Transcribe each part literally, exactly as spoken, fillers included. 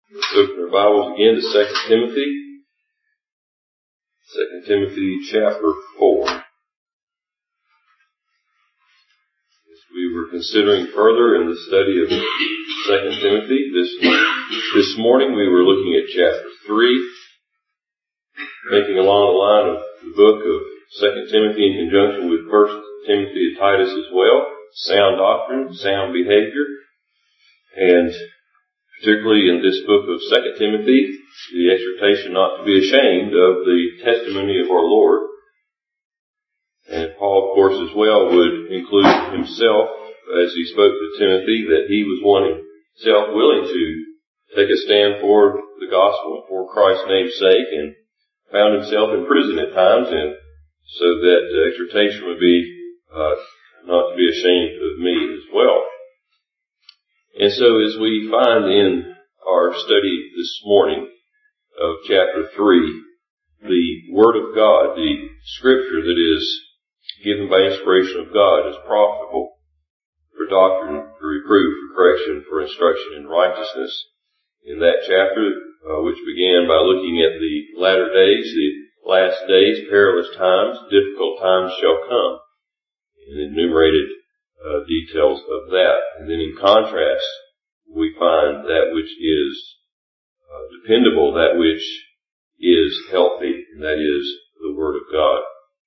Let's open our Bibles again to Second Timothy. Second Timothy chapter four. As we were considering further in the study of Second Timothy, this, this morning we were looking at chapter three, thinking along the line of the book of Second Timothy in conjunction with First Timothy and Titus as well. Sound doctrine, sound behavior, and particularly in this book of Second Timothy, the exhortation not to be ashamed of the testimony of our Lord. And Paul, of course, as well would include himself as he spoke to Timothy, that he was one himself willing to take a stand for the gospel for Christ's name's sake, and found himself in prison at times, and so that the exhortation would be uh, not to be ashamed of me as well. And so as we find in our study this morning of chapter three, the Word of God, the Scripture that is given by inspiration of God, is profitable for doctrine, for reproof, for correction, for instruction in righteousness. In that chapter, uh, which began by looking at the latter days, the last days, perilous times, difficult times shall come, and enumerated uh, details of that. And then in contrast, we find that which is uh, dependable, that which is healthy, and that is the Word of God.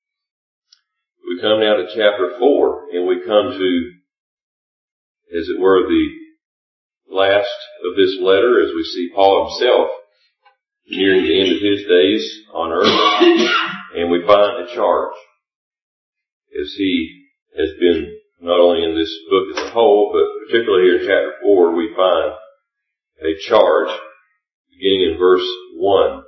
We come now to chapter four, and we come to, as it were, the last of this letter, as we see Paul himself nearing the end of his days on earth, and we find a charge, as he has been not only in this book as a whole, but particularly here in chapter four, we find a charge beginning in verse one.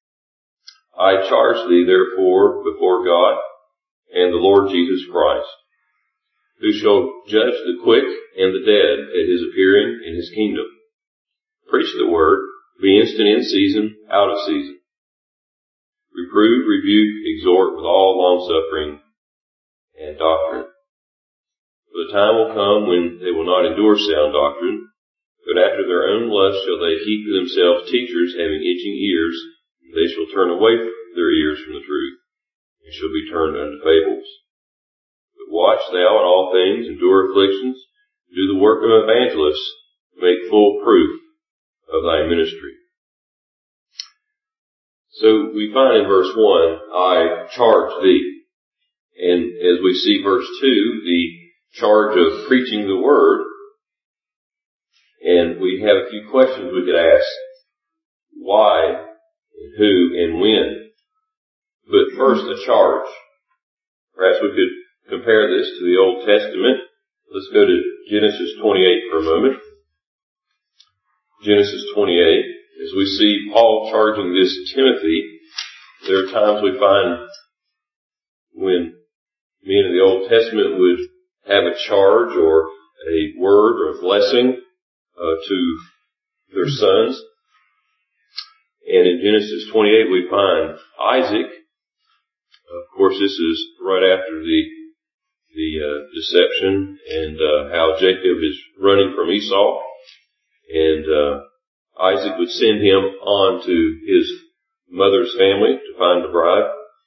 I charge thee therefore before God and the Lord Jesus Christ, who shall judge the quick and the dead at his appearing in his kingdom. Preach the word, be instant in season, out of season. Reprove, rebuke, exhort with all longsuffering and doctrine. For the time will come when they will not endure sound doctrine, but after their own lust shall they heap to themselves teachers having itching ears. They shall turn away their ears from the truth, and shall be turned unto fables. But watch thou in all things, endure afflictions, do the work of evangelists, make full proof of thy ministry. So we find in verse one, I charge thee. And as we see verse two, the charge of preaching the word, and we have a few questions we could ask. Why, and who, and when? But first, a charge. Perhaps we could compare this to the Old Testament. Let's go to Genesis twenty-eight for a moment. Genesis twenty-eight. As we see Paul charging this Timothy, there are times we find when men in the Old Testament would have a charge or a word or a blessing uh, to their sons. And in Genesis twenty-eight we find Isaac. Of course, this is right after the the uh, deception and uh, how Jacob is running from Esau. And uh, Isaac would send him on to his mother's family to find the bride.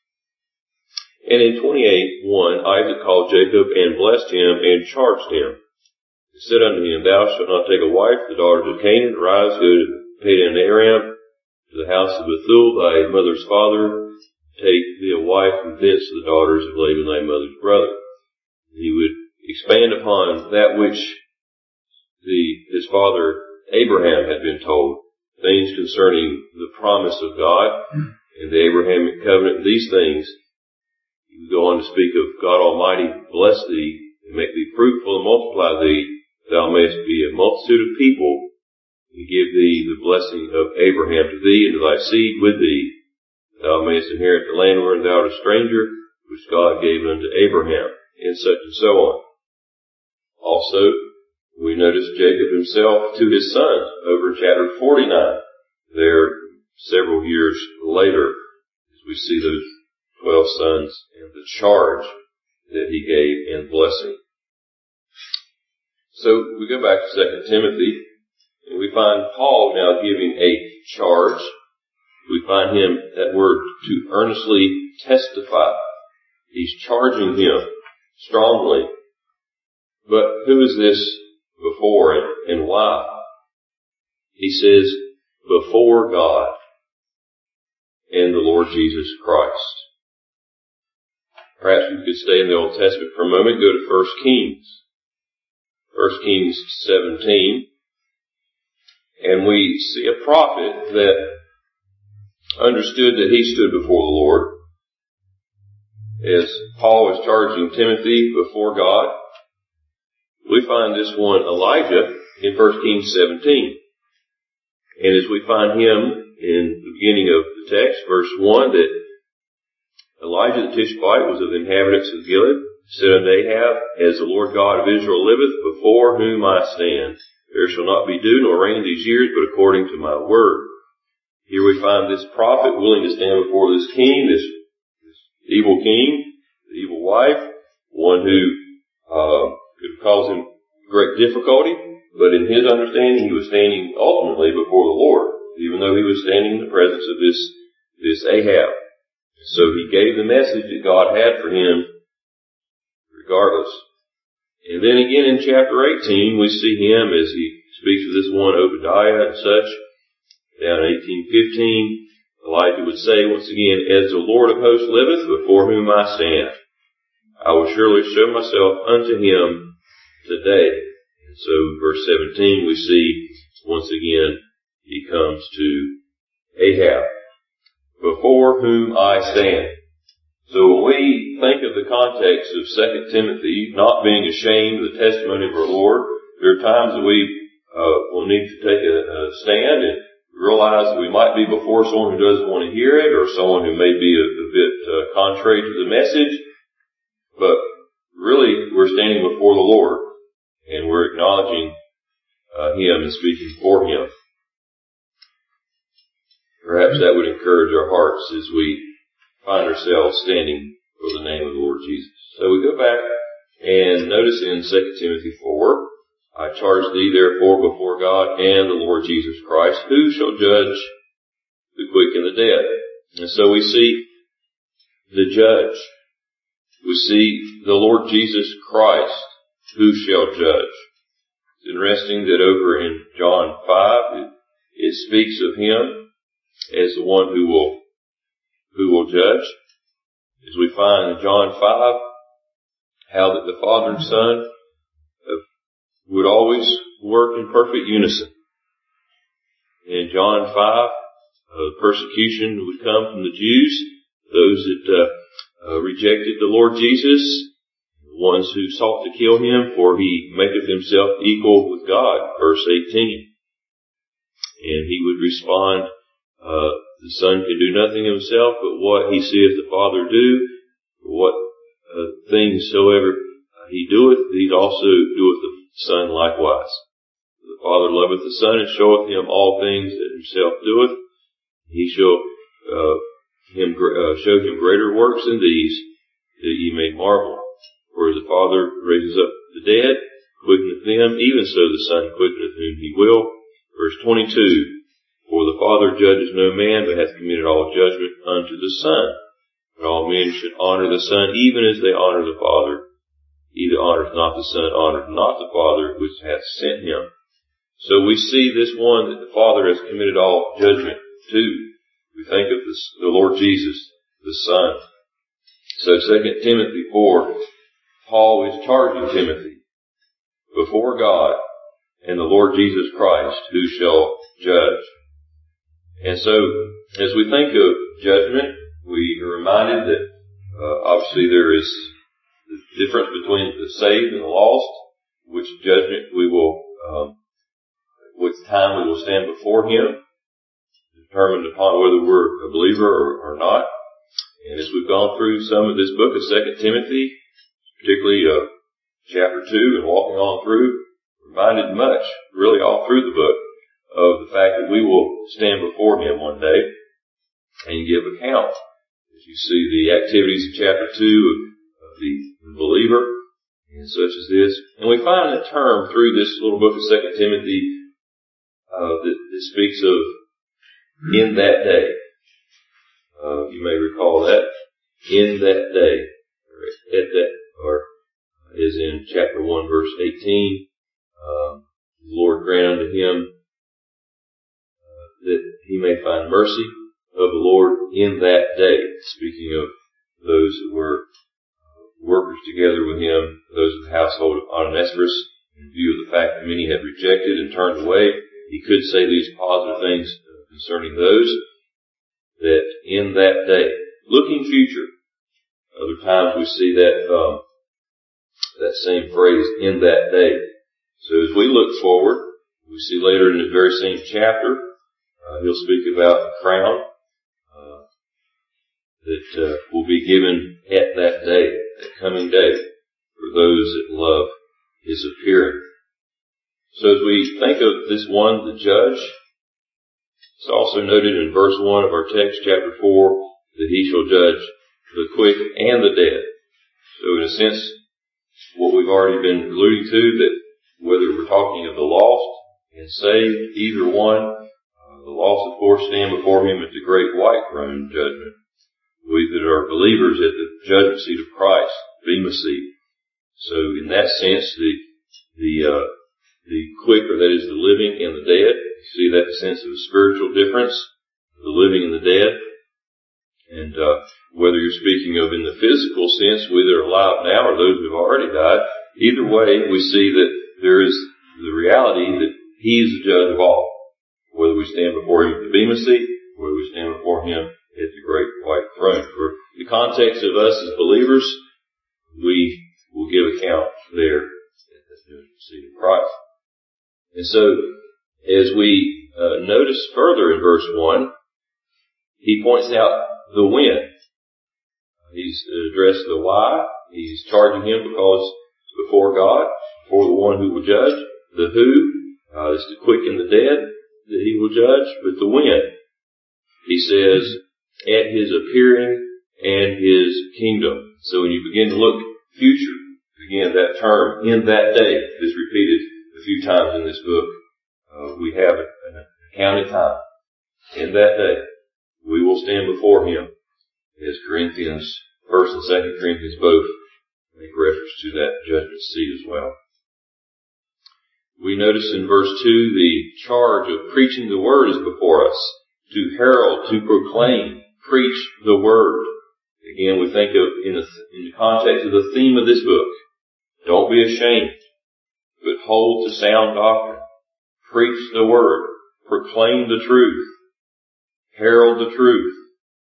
And in twenty-eight one, Isaac called Jacob and blessed him and charged him. He said unto him, Thou shalt not take a wife, the daughter of Canaan. Arise, go to Padan Aram, to the house of Bethuel, thy mother's father. Take thee a wife from thence to the daughters of Laban, thy mother's brother. He would expand upon that which the his father Abraham had been told, things concerning the promise of God and the Abrahamic covenant, these things. He would go on to speak of God Almighty, bless thee, and make thee fruitful, and multiply thee, thou mayest be a multitude of people, and give thee the blessing of Abraham to thee, and to thy seed with thee, thou mayest inherit the land wherein thou art a stranger, which God gave unto Abraham, and such and so on. Also, we notice Jacob himself to his sons over in chapter forty-nine, there several years later, as we see those twelve sons and the charge that he gave in blessing. So we go back to Second Timothy, And we find Paul now giving a charge. We find him, that word, to earnestly testify. He's charging him strongly. But who is this before and, and why? He says, before God and the Lord Jesus Christ. Perhaps we could stay in the Old Testament for a moment, go to First Kings. First Kings seventeen. And we see a prophet that understood that he stood before the Lord. As Paul was charging Timothy before God, we find this one, Elijah, in First Kings seventeen. And as we find him in the beginning of the text, verse one, that Elijah the Tishbite was of the inhabitants of Gilead, said unto Ahab, as the Lord God of Israel liveth, before whom I stand, there shall not be dew nor rain these years, but according to my word. Here we find this prophet willing to stand before this king, this, this evil king, the evil wife, one who uh, could cause him great difficulty, but in his understanding he was standing ultimately before the Lord, even though he was standing in the presence of this, this Ahab. So he gave the message that God had for him regardless. And then again in chapter eighteen, we see him as he speaks of this one Obadiah and such. Down in eighteen fifteen, Elijah would say once again, as the Lord of hosts liveth, before whom I stand, I will surely show myself unto him today. And so verse seventeen, we see once again he comes to Ahab, before whom I stand. So when we think of the context of Second Timothy, not being ashamed of the testimony of our Lord, there are times that we uh, will need to take a, a stand and realize that we might be before someone who doesn't want to hear it, or someone who may be a, a bit uh, contrary to the message. But really, we're standing before the Lord, and we're acknowledging uh, Him and speaking for Him. Perhaps that would encourage our hearts as we find ourselves standing for the name of the Lord Jesus. So we go back and notice in Second Timothy four, I charge thee therefore before God and the Lord Jesus Christ, who shall judge the quick and the dead. And so we see the judge. We see the Lord Jesus Christ, who shall judge. It's interesting that over in John five, it, it speaks of Him as the one who will who will judge. As we find in John five, how that the Father and Son would always work in perfect unison. In John five, uh, persecution would come from the Jews, those that uh, uh, rejected the Lord Jesus, the ones who sought to kill Him, for He maketh Himself equal with God, verse eighteen. And He would respond, uh, the Son can do nothing Himself, but what He seeth the Father do, what uh, things soever He doeth, He also doeth the Son likewise. The Father loveth the Son, and showeth Him all things that Himself doeth. He shall uh, him uh, show Him greater works than these, that ye may marvel. For as the Father raises up the dead, quickeneth them, even so the Son quickeneth whom He will. Verse twenty-two, for the Father judges no man, but hath committed all judgment unto the Son. But all men should honor the Son, even as they honor the Father. He that honoreth not the Son honoreth not the Father which hath sent Him. So we see this one that the Father has committed all judgment to. We think of this, the Lord Jesus, the Son. So Second Timothy four, Paul is charging Timothy before God and the Lord Jesus Christ, who shall judge. And so, as we think of judgment, we are reminded that uh, obviously there is the difference between the saved and the lost, which judgment we will, um, which time we will stand before Him, determined upon whether we're a believer or, or not. And as we've gone through some of this book of Second Timothy, particularly uh, chapter two and walking on through, reminded much, really all through the book, of the fact that we will stand before Him one day and give account. As you see the activities of chapter two of, of the believer and such as this. And we find a term through this little book of Second Timothy uh, that, that speaks of in that day. Uh, you may recall that. In that day. Or at that, or is in chapter one, verse eighteen. Uh, the Lord grant unto him uh, that he may find mercy of the Lord in that day. Speaking of those that were workers together with him, those of the household of Onesiphorus, in view of the fact that many had rejected and turned away, he could say these positive things concerning those, that in that day, looking future, other times we see that, um, that same phrase, in that day. So as we look forward, we see later in the very same chapter, uh, he'll speak about the crown, uh, that, uh, will be given at that day, that coming day, for those that love his appearing. So as we think of this one, the judge, it's also noted in verse one of our text, chapter four, that he shall judge the quick and the dead. So in a sense, what we've already been alluding to, that whether we're talking of the lost and saved, either one, uh, the lost of course stand before him at the great white throne judgment. We that are believers at the judgment seat of Christ, Bema seat. So in that sense, the, the, uh, the quick, or that is the living and the dead, you see that sense of a spiritual difference, the living and the dead. And, uh, whether you're speaking of in the physical sense, we that are alive now or those who have already died, either way, we see that there is the reality that he is the judge of all. Whether we stand before him at the Bema seat, whether we stand before him at the great white throne. For the context of us as believers, we will give account there at the judgment seat of Christ. And so, as we uh, notice further in verse one, he points out the when. He's addressed the why. He's charging him because it's before God, before the one who will judge. The who uh, is the quick and the dead that he will judge, but the when. He says, at his appearing and his kingdom. So when you begin to look future, again, that term, in that day, is repeated a few times in this book. Uh, we have an accounted time. In that day, we will stand before him, as Corinthians, First and Second Corinthians both make reference to that judgment seat as well. We notice in verse two the charge of preaching the word is before us. To herald, to proclaim, preach the word. Again, we think of in the, in the context of the theme of this book. Don't be ashamed, but hold to sound doctrine. Preach the word. Proclaim the truth. Herald the truth.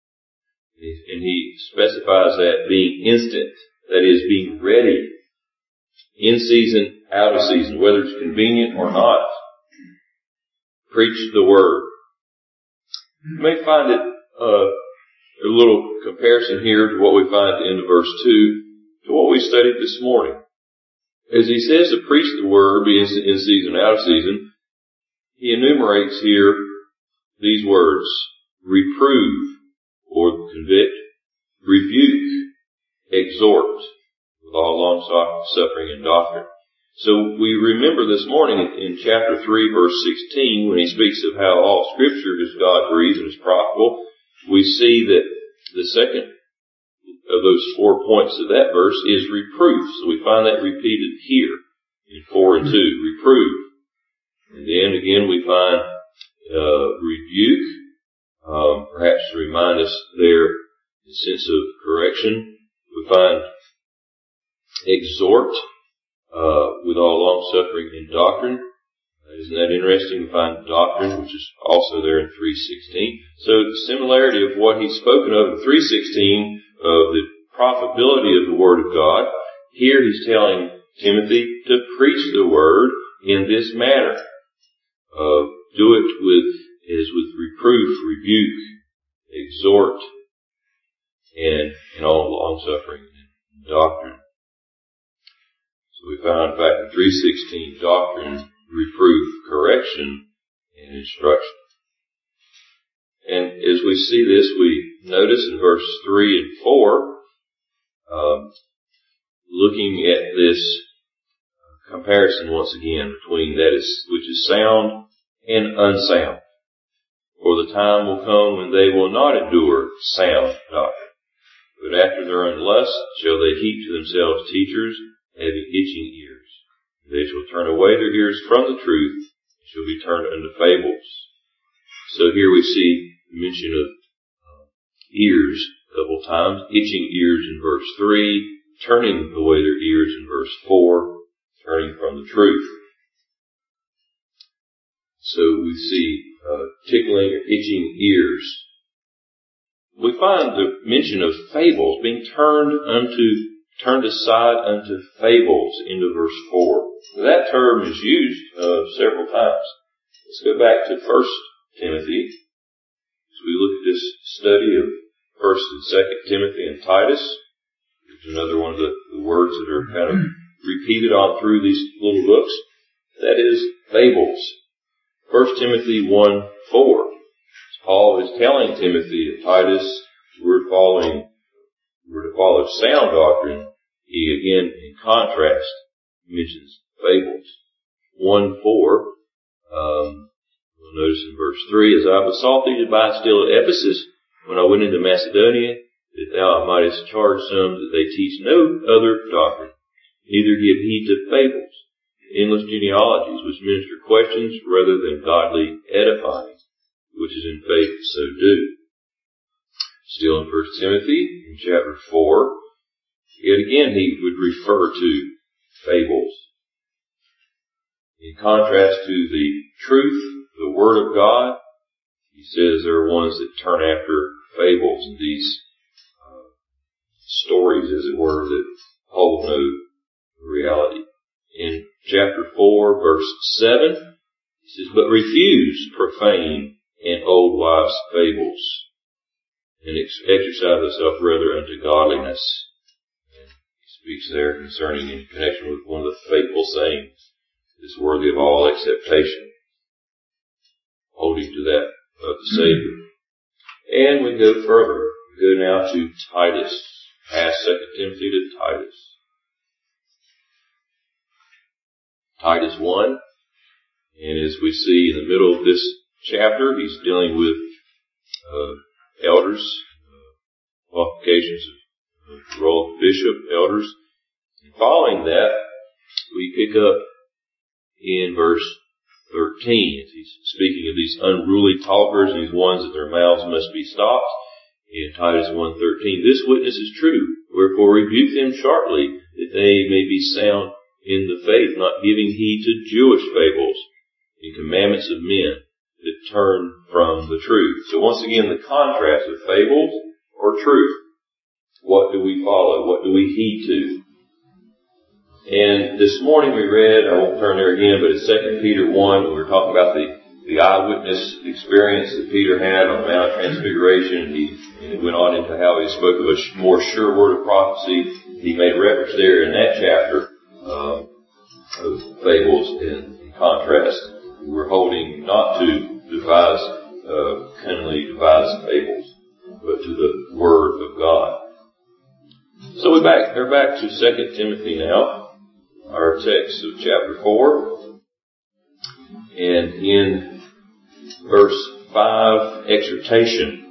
And he specifies that being instant, that is, being ready, in season, out of season, whether it's convenient or not. Preach the word. You may find it uh, a little comparison here to what we find at the end of verse two, to what we studied this morning. As he says to preach the word, be in season, out of season, he enumerates here these words: reprove, or convict, rebuke, exhort, with all long suffering and doctrine. So we remember this morning in chapter three, verse sixteen, when he speaks of how all scripture is God breathed and is profitable, we see that the second of those four points of that verse is reproof. So we find that repeated here in four and two, reprove. And then again we find uh, rebuke, um, perhaps to remind us there the sense of correction. We find exhort, Uh, with all long suffering and doctrine. Uh, isn't that interesting? We find doctrine, which is also there in three sixteen. So the similarity of what he's spoken of in three sixteen, of the profitability of the Word of God, here he's telling Timothy to preach the Word in this manner. Uh, do it with, as with reproof, rebuke, exhort, and, and all long suffering and doctrine. So we found, in fact, in three sixteen, doctrine, reproof, correction, and instruction. And as we see this, we notice in verses three and four, um, looking at this comparison once again between that is, which is sound and unsound. For the time will come when they will not endure sound doctrine, but after their own lust shall they heap to themselves teachers having itching ears. They shall turn away their ears from the truth, and shall be turned unto fables. So here we see the mention of uh, ears a couple times. Itching ears in verse three, turning away their ears in verse four, turning from the truth. So we see uh, tickling or itching ears. We find the mention of fables being turned unto, turned aside unto fables into verse four. That term is used uh, several times. Let's go back to First Timothy. As we look at this study of First and Second Timothy and Titus, there's another one of the, the words that are kind of repeated on through these little books. That is fables. First Timothy one four. Paul is telling Timothy and Titus, we're following, we're to follow sound doctrine. He again, in contrast, mentions fables. one four. Um, We'll notice in verse three, as I besought thee to abide still at Ephesus, when I went into Macedonia, that thou mightest charge some that they teach no other doctrine, neither give heed to fables, endless genealogies, which minister questions rather than godly edifying, which is in faith so do. Still in First Timothy, in chapter four, yet again he would refer to fables. In contrast to the truth, the Word of God, he says there are ones that turn after fables and these uh, stories, as it were, that hold no reality. In chapter four, verse seven, he says, but refuse profane and old wives' fables, and ex- exercise thyself rather unto godliness. And he speaks there concerning, in connection with one of the faithful sayings, is worthy of all acceptation, holding to that of the Savior. And we go further. We go now to Titus, past Second Timothy to Titus. Titus one, and as we see in the middle of this chapter, he's dealing with uh, elders, uh, qualifications of, of the role of bishop, elders. And following that, we pick up in verse thirteen, as he's speaking of these unruly talkers, these ones that their mouths must be stopped. In Titus one thirteen, this witness is true, wherefore rebuke them sharply, that they may be sound in the faith, not giving heed to Jewish fables and commandments of men that turn from the truth. So once again, the contrast of fables or truth. What do we follow? What do we heed to? And this morning we read, I won't turn there again, but it's Second Peter one, we were talking about the, the eyewitness experience that Peter had on the Mount of Transfiguration. He, and it went on into how he spoke of a more sure word of prophecy. He made reference there in that chapter um, of fables in, in contrast. We're holding not to devise, uh, cunningly devised fables, but to the Word of God. So we're back, we're back to Second Timothy now. Our text of chapter four, and in verse five, exhortation.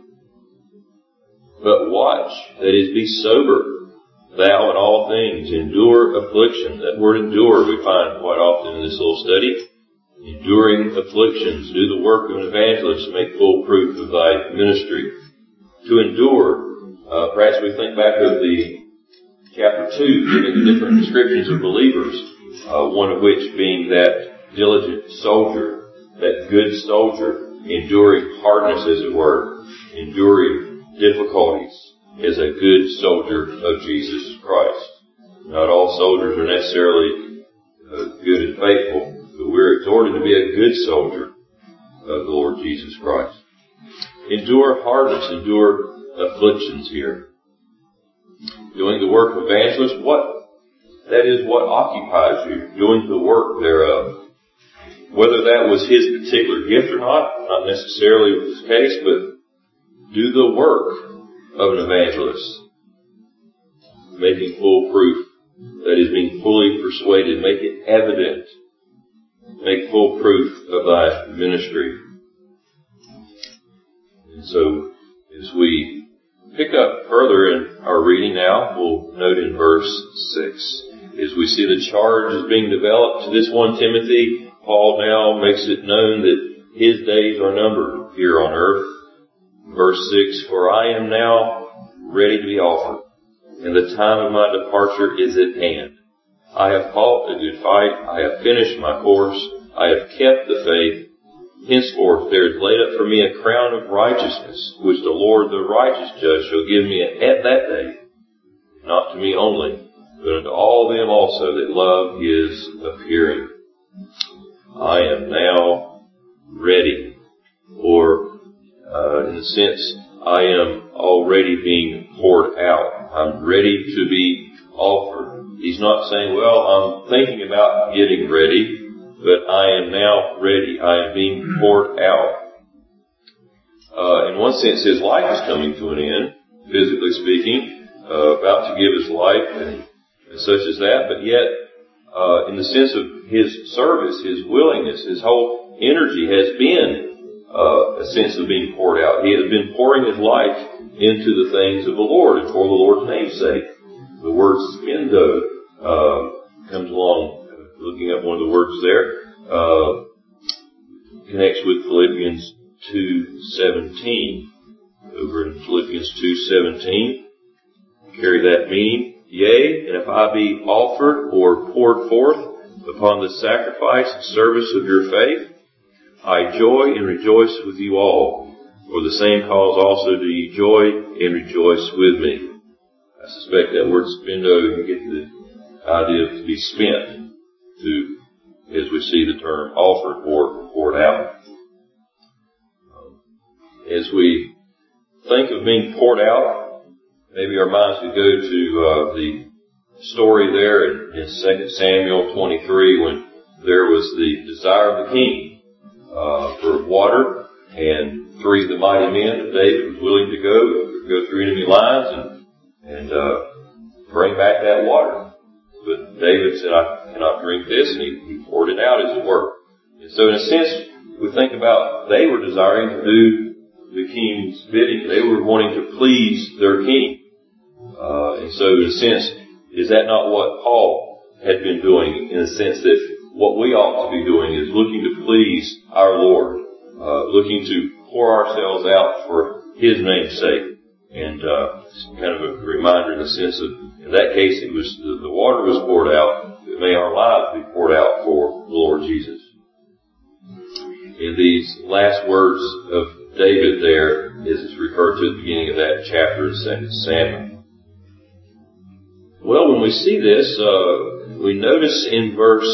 But watch, that is, be sober, thou in all things, endure affliction. That word endure we find quite often in this little study. Enduring afflictions, do the work of an evangelist, make full proof of thy ministry. To endure, uh, perhaps we think back of the chapter two, giving the different descriptions of believers, uh, one of which being that diligent soldier, that good soldier, enduring hardness, as it were, enduring difficulties, as a good soldier of Jesus Christ. Not all soldiers are necessarily uh, good and faithful, but we're exhorted to be a good soldier of the Lord Jesus Christ. Endure hardness, endure afflictions here. Doing the work of evangelist, what? That is what occupies you, doing the work thereof. Whether that was his particular gift or not, not necessarily was the case, but do the work of an evangelist. Making full proof, that is, being fully persuaded, make it evident make full proof of thy ministry. And so, as we pick up further in our reading now, we'll note in verse six, as we see the charge is being developed to this one Timothy, Paul now makes it known that his days are numbered here on earth. Verse six, for I am now ready to be offered, and the time of my departure is at hand. I have fought a good fight, I have finished my course, I have kept the faith. Henceforth there is laid up for me a crown of righteousness, which the Lord the righteous judge shall give me at that day, not to me only, but unto all them also that love his appearing. I am now ready, or uh, in a sense, I am already being poured out. I'm ready to be offered. He's not saying, well, I'm thinking about getting ready, but I am now ready. I am being poured out. Uh, in one sense, his life is coming to an end, physically speaking, uh, about to give his life and, and such as that, but yet, uh, in the sense of his service, his willingness, his whole energy has been, uh, a sense of being poured out. He has been pouring his life into the things of the Lord and for the Lord's name's sake. The word spendo, uh, comes along. Looking up one of the words there, uh, connects with Philippians two seventeen. Over in Philippians two seventeen, carry that meaning. Yea, and if I be offered or poured forth upon the sacrifice and service of your faith, I joy and rejoice with you all. For the same cause also do ye joy and rejoice with me. I suspect that word spendo, you get the idea of to be spent. To, as we see the term offered or poured out. Um, as we think of being poured out, maybe our minds could go to uh, the story there in, in Second Samuel twenty-three when there was the desire of the king uh, for water, and three of the mighty men of David was willing to go go through enemy lines and and uh, bring back that water. But David said, I cannot drink this, and he, he poured it out, as it were. And so in a sense, we think about they were desiring to do the king's bidding. They were wanting to please their king. Uh, and so in a sense, is that not what Paul had been doing, in a sense that what we ought to be doing is looking to please our Lord, uh, looking to pour ourselves out for his name's sake. And uh, it's kind of a reminder in the sense of, in that case, it was the, the water was poured out, but may our lives be poured out for the Lord Jesus. In these last words of David there, as it's referred to at the beginning of that chapter in Second Samuel. Well, when we see this, uh, we notice in verse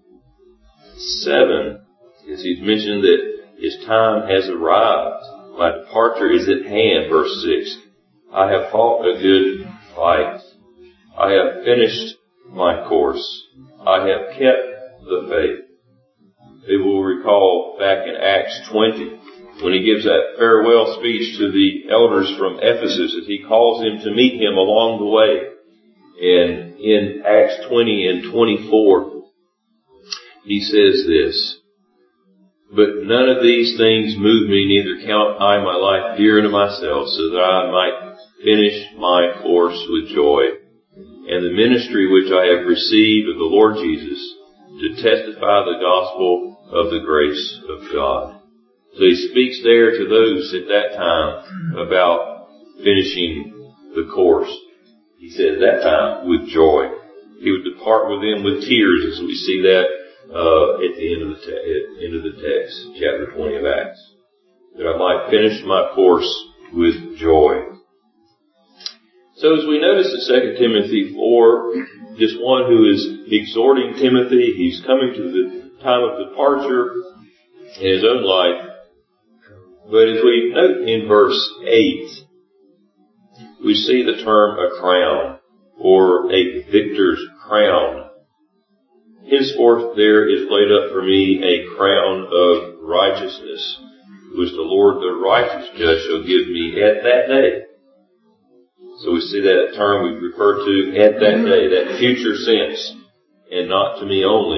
seven, as he's mentioned that his time has arrived. My departure is at hand, verse six. I have fought a good fight. I have finished my course. I have kept the faith. They will recall back in Acts twenty, when he gives that farewell speech to the elders from Ephesus, that he calls them to meet him along the way. And in Acts twenty and twenty-four, he says this, but none of these things move me, neither count I my life dear unto myself, so that I might finish my course with joy, and the ministry which I have received of the Lord Jesus, to testify the gospel of the grace of God. So he speaks there to those at that time about finishing the course. He said at that time with joy. He would depart with them with tears, as we see that Uh, at the end of the te- at end of the text, chapter twenty of Acts, that I might finish my course with joy. So as we notice in Second Timothy four, just one who is exhorting Timothy, he's coming to the time of departure in his own life. But as we note in verse eight, we see the term a crown, or a victor's crown. Henceforth there is laid up for me a crown of righteousness, which the Lord the righteous judge shall give me at that day. So we see that term we refer to, at that day, that future sense, and not to me only,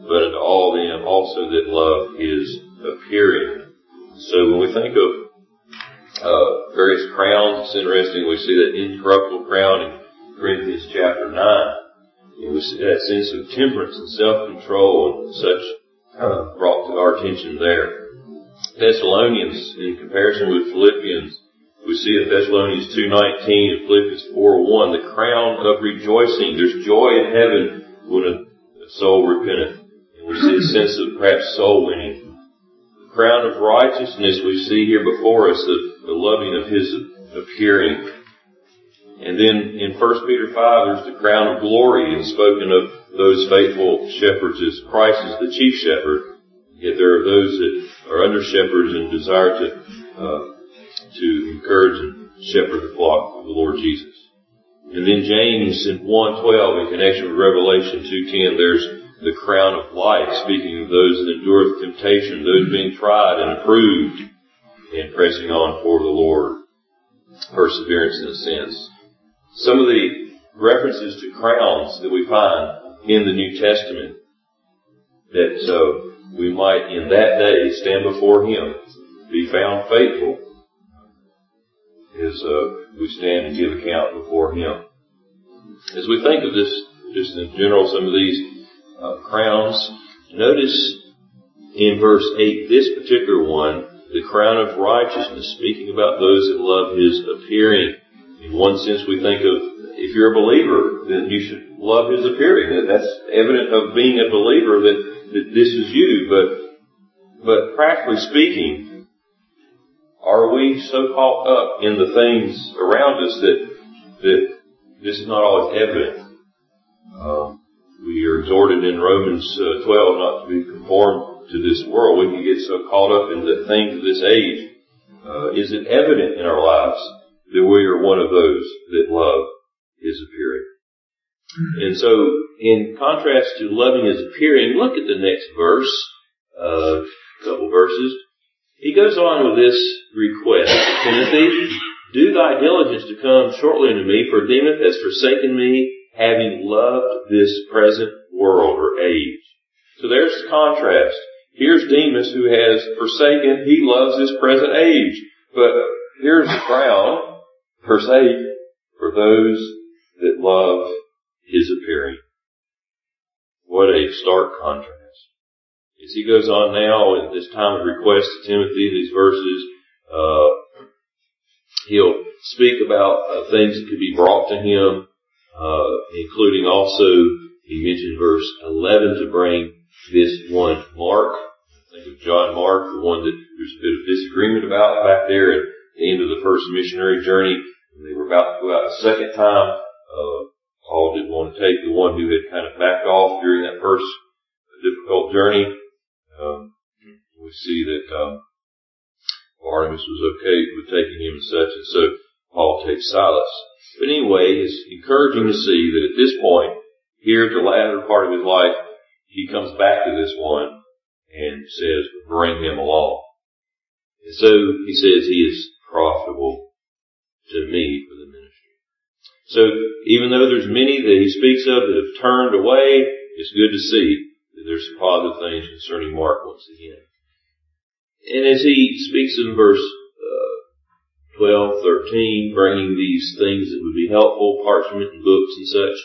but unto all them also that love his appearing. So when we think of uh, various crowns, it's interesting. We see that incorruptible crown in Corinthians chapter nine. And we see that sense of temperance and self-control and such uh, brought to our attention there. Thessalonians, in comparison with Philippians, we see in Thessalonians two nineteen and Philippians four one, the crown of rejoicing. There's joy in heaven when a soul repenteth. And we see a sense of perhaps soul winning. The crown of righteousness we see here before us, the, the loving of his appearing. And then in First Peter five, there's the crown of glory, and spoken of those faithful shepherds as Christ is the chief shepherd. Yet there are those that are under shepherds and desire to uh, to encourage and shepherd the flock of the Lord Jesus. And then James in one twelve, in connection with Revelation two ten, there's the crown of life, speaking of those that endure temptation, those being tried and approved, and pressing on for the Lord. Perseverance in a sense. Some of the references to crowns that we find in the New Testament, that uh, we might in that day stand before him, be found faithful, as uh, we stand and give account before him. As we think of this, just in general, some of these uh, crowns, notice in verse eight, this particular one, the crown of righteousness, speaking about those that love his appearing. In one sense, we think of, if you're a believer, then you should love his appearing. That's evident of being a believer that, that this is you. But, but practically speaking, are we so caught up in the things around us that, that this is not always evident? Um, we are exhorted in Romans uh, twelve not to be conformed to this world. We can get so caught up in the things of this age. Uh, is it evident in our lives that we are one of those that love his appearing? And so, in contrast to loving his appearing, look at the next verse, uh, a couple verses. He goes on with this request. Timothy, do thy diligence to come shortly unto me, for Demas has forsaken me, having loved this present world or age. So there's the contrast. Here's Demas who has forsaken, he loves this present age. But here's the crown, verse eight, for those that love his appearing. What a stark contrast. As he goes on now in this time of request to Timothy, these verses, uh, he'll speak about uh, things that could be brought to him, uh, including also, he mentioned verse eleven, to bring this one Mark. Think of John Mark, the one that there's a bit of disagreement about back there at the end of the first missionary journey. When they were about to go out a second time, uh, Paul didn't want to take the one who had kind of backed off during that first difficult journey. Um, we see that um, Barnabas was okay with taking him and such, and so Paul takes Silas. But anyway, it's encouraging to see that at this point, here at the latter part of his life, he comes back to this one and says, bring him along. And so he says he is profitable to me for the ministry. So even though there's many that he speaks of that have turned away, it's good to see that there's some positive things concerning Mark once again. And as he speaks in verse uh, twelve, thirteen, bringing these things that would be helpful, parchment and books and such,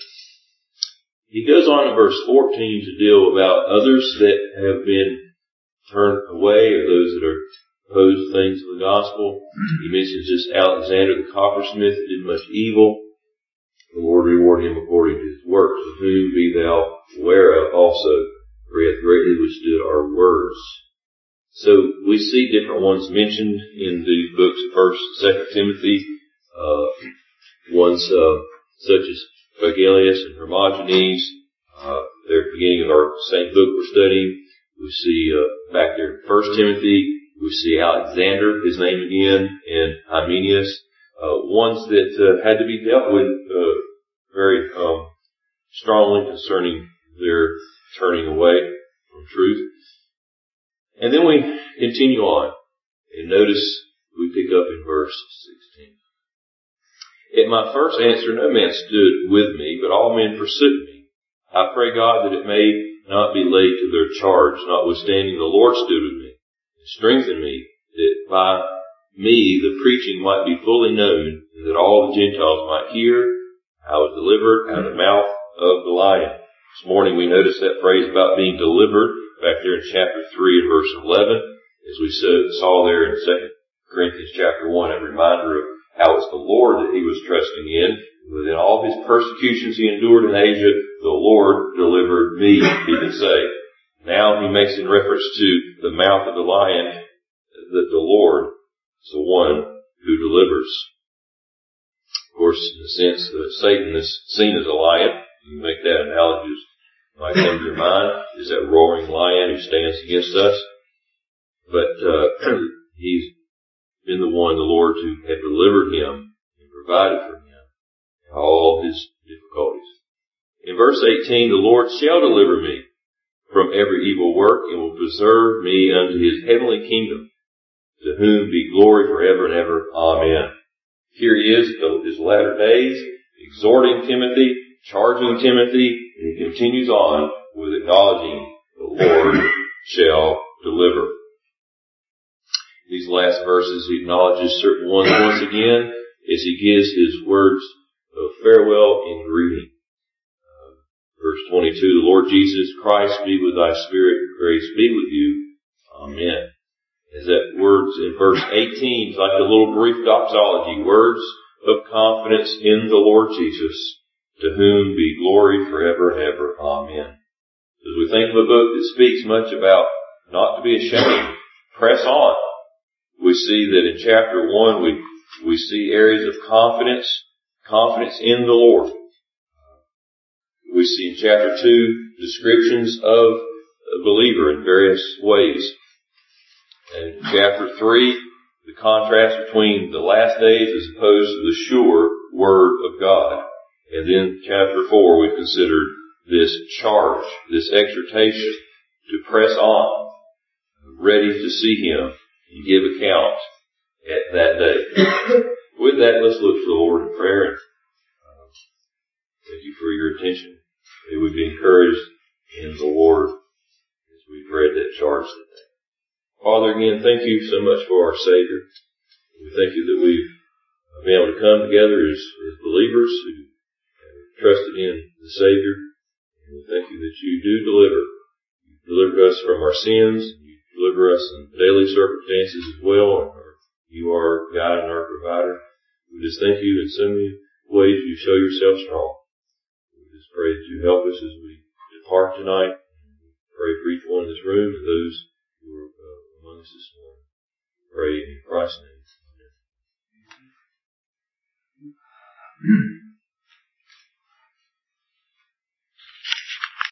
he goes on in verse fourteen to deal about others that have been turned away, or those that are opposed to things of the gospel. He mentions this Alexander the coppersmith that did much evil. The Lord reward him according to his works, of whom be thou aware of also, for he hath greatly withstood our words. So we see different ones mentioned in the books of First and Second Timothy. Uh, ones uh, such as Phygelius and Hermogenes. Uh, they're at the beginning of our same book we're studying. We see uh, back there in First Timothy, we see Alexander, his name again, and Hymenaeus. Uh, ones that uh, had to be dealt with uh, very um, strongly concerning their turning away from truth. And then we continue on, and notice we pick up in verse sixteen. At my first answer no man stood with me, but all men forsook me. I pray God that it may not be laid to their charge. Notwithstanding, the Lord stood with me and strengthened me, that by me the preaching might be fully known, and that all the Gentiles might hear. I was delivered out of the mouth of the lion. This morning we noticed that phrase about being delivered back there in chapter three and verse eleven, as we saw there in Second Corinthians chapter one, a reminder of how it's the Lord that he was trusting in. Within all his persecutions he endured in Asia, the Lord delivered me, he could say. Now he makes in reference to the mouth of the lion that the Lord is the one who delivers. Of course, in a sense, uh, Satan is seen as a lion. You can make that analogy might come to your mind, is that roaring lion who stands against us. But uh, he's been the one, the Lord, who had delivered him and provided for him all his difficulties. In verse eighteen, the Lord shall deliver me from every evil work and will preserve me unto his heavenly kingdom, to whom be glory forever and ever. Amen. Here he is at his latter days, exhorting Timothy, charging Timothy, and he continues on with acknowledging the Lord shall deliver. These last verses he acknowledges certain ones once again as he gives his words of farewell and greeting. Uh, verse twenty-two, the Lord Jesus Christ be with thy spirit, grace be with you. Amen. As that words in verse eighteen is like a little brief doxology, words of confidence in the Lord Jesus, to whom be glory forever and ever. Amen. As we think of a book that speaks much about not to be ashamed, press on. We see that in chapter one we we see areas of confidence, confidence in the Lord. We see in chapter two descriptions of a believer in various ways. And in chapter three, the contrast between the last days as opposed to the sure word of God. And then chapter four, we considered this charge, this exhortation to press on, ready to see him and give account at that day. With that, let's look to the Lord in prayer. And, uh, thank you for your attention. May we be encouraged in the Lord as we've read that charge today. Father, again, thank you so much for our Savior. We thank you that we've been able to come together as, as believers who have trusted in the Savior. And we thank you that you do deliver. You deliver us from our sins. You deliver us in daily circumstances as well. And you are our God and our provider. We just thank you in so many ways you show yourself strong. We just pray that you help us as we depart tonight. We pray for each one in this room and those who are uh, among us this morning. Pray in Christ's name.